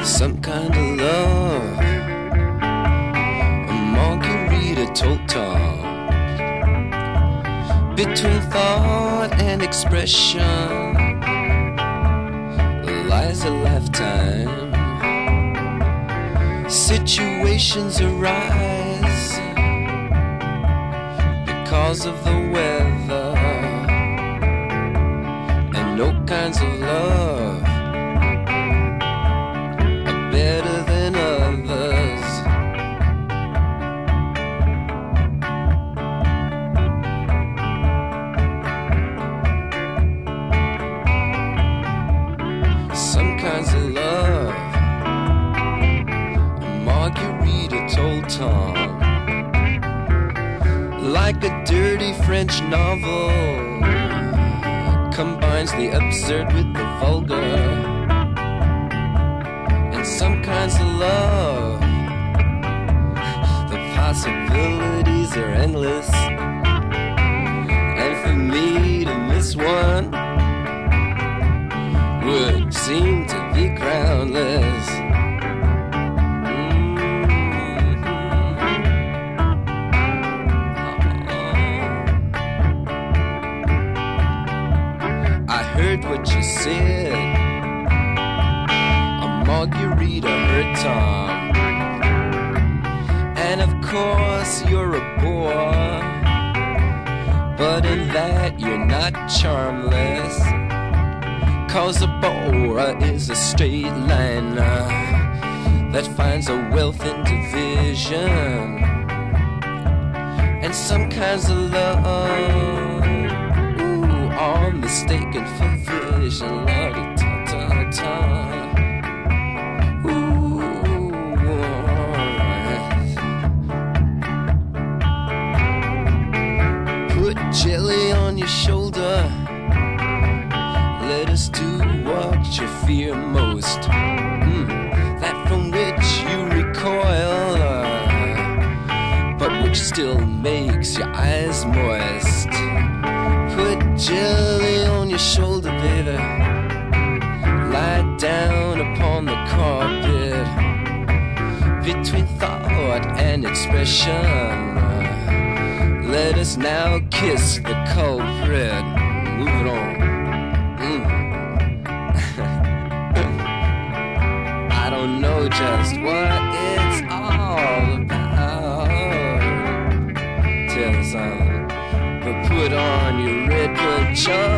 some kind of love. A margarita told Tom. Between thought and expression lies a lifetime. Situations arise because of the weather, and no kinds of love are better than others. Some kinds of love, Margarita told Tom, like a dirty French novel, combines the absurd with the vulgar. And some kinds of love, the possibilities are endless. And for me to miss one would seem to be groundless. I heard what you said. A margarita hurt Tom. And of course you're a bore, but in that you're not charmless. 'Cause a bore is a straight liner that finds a wealth in division. And some kinds of love, ooh, are mistaken for vision. La-di-ta-ta-ta. Ooh. Put jelly on your shoulder. Let us do what you fear most, that from which you recoil, but which still makes your eyes moist. Put jelly on your shoulder, baby. Lie down upon the carpet. Between thought and expression, let us now kiss the culprit. Move it on. I don't know just what it's all about. Tell us, but put on your red pajamas.